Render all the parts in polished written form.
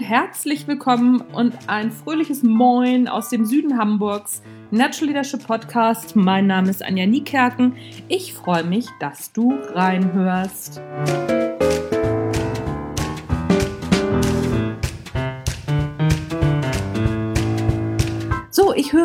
herzlich willkommen und ein fröhliches Moin aus dem Süden Hamburgs. Natural Leadership Podcast. Mein Name ist Anja Niekerken. Ich freue mich, dass du reinhörst. So, ich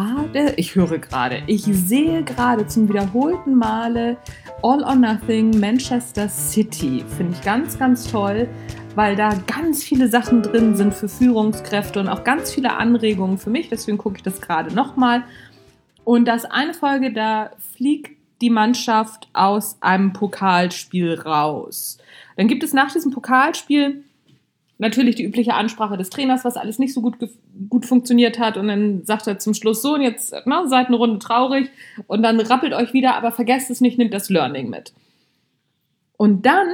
sehe gerade zum wiederholten Male All or Nothing Manchester City. Finde ich ganz, ganz toll, weil da ganz viele Sachen drin sind für Führungskräfte und auch ganz viele Anregungen für mich. Deswegen gucke ich das gerade nochmal. Und das eine Folge, da fliegt die Mannschaft aus einem Pokalspiel raus. Dann gibt es nach diesem Pokalspiel natürlich die übliche Ansprache des Trainers, was alles nicht so gut funktioniert hat. Und dann sagt er zum Schluss so, und jetzt seid eine Runde traurig und dann rappelt euch wieder, aber vergesst es nicht, nehmt das Learning mit. Und dann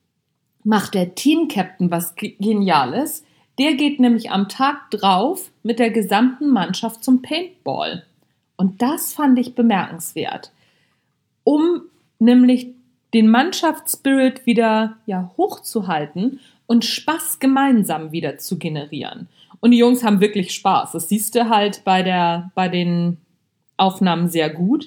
macht der Team-Captain was Geniales. Der geht nämlich am Tag drauf mit der gesamten Mannschaft zum Paintball. Und das fand ich bemerkenswert, um nämlich den Mannschaftsspirit wieder hochzuhalten und Spaß gemeinsam wieder zu generieren. Und die Jungs haben wirklich Spaß. Das siehst du halt bei den Aufnahmen sehr gut.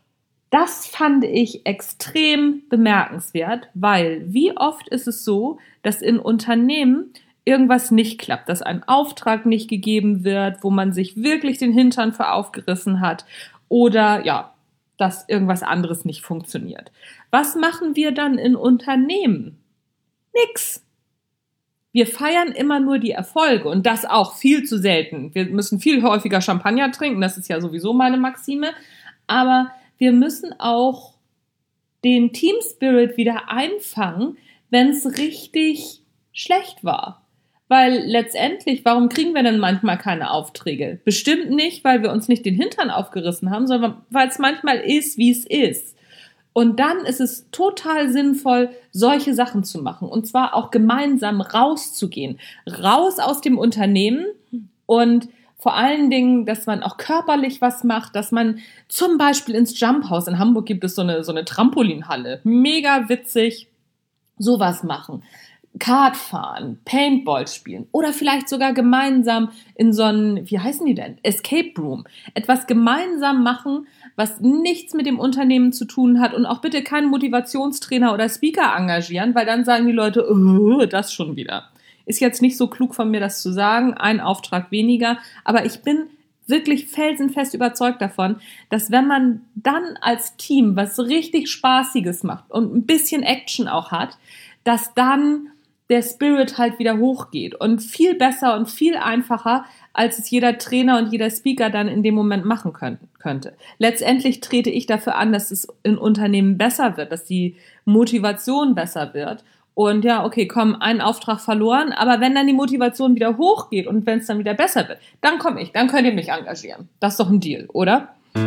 Das fand ich extrem bemerkenswert, weil wie oft ist es so, dass in Unternehmen irgendwas nicht klappt, dass ein Auftrag nicht gegeben wird, wo man sich wirklich den Hintern für aufgerissen hat oder dass irgendwas anderes nicht funktioniert. Was machen wir dann in Unternehmen? Nix. Wir feiern immer nur die Erfolge und das auch viel zu selten. Wir müssen viel häufiger Champagner trinken, das ist ja sowieso meine Maxime, aber wir müssen auch den Team-Spirit wieder einfangen, wenn es richtig schlecht war. Weil letztendlich, warum kriegen wir denn manchmal keine Aufträge? Bestimmt nicht, weil wir uns nicht den Hintern aufgerissen haben, sondern weil es manchmal ist, wie es ist. Und dann ist es total sinnvoll, solche Sachen zu machen. Und zwar auch gemeinsam rauszugehen. Raus aus dem Unternehmen und vor allen Dingen, dass man auch körperlich was macht, dass man zum Beispiel ins Jump House, in Hamburg gibt es so eine Trampolinhalle, mega witzig, sowas machen. Kart fahren, Paintball spielen oder vielleicht sogar gemeinsam in so einen, wie heißen die denn? Escape Room. Etwas gemeinsam machen, was nichts mit dem Unternehmen zu tun hat und auch bitte keinen Motivationstrainer oder Speaker engagieren, weil dann sagen die Leute, das schon wieder. Ist jetzt nicht so klug von mir, das zu sagen, ein Auftrag weniger, aber ich bin wirklich felsenfest überzeugt davon, dass wenn man dann als Team was richtig Spaßiges macht und ein bisschen Action auch hat, dass dann der Spirit halt wieder hochgeht und viel besser und viel einfacher, als es jeder Trainer und jeder Speaker dann in dem Moment machen könnte. Letztendlich trete ich dafür an, dass es in Unternehmen besser wird, dass die Motivation besser wird. Und ein Auftrag verloren, aber wenn dann die Motivation wieder hochgeht und wenn es dann wieder besser wird, dann komme ich, dann könnt ihr mich engagieren. Das ist doch ein Deal, oder?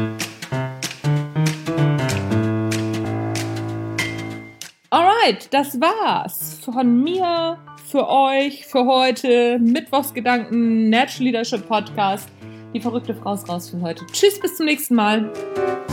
Alright, das war's von mir, für euch, für heute. Mittwochsgedanken, Natural Leadership Podcast. Die verrückte Frau ist raus für heute. Tschüss, bis zum nächsten Mal.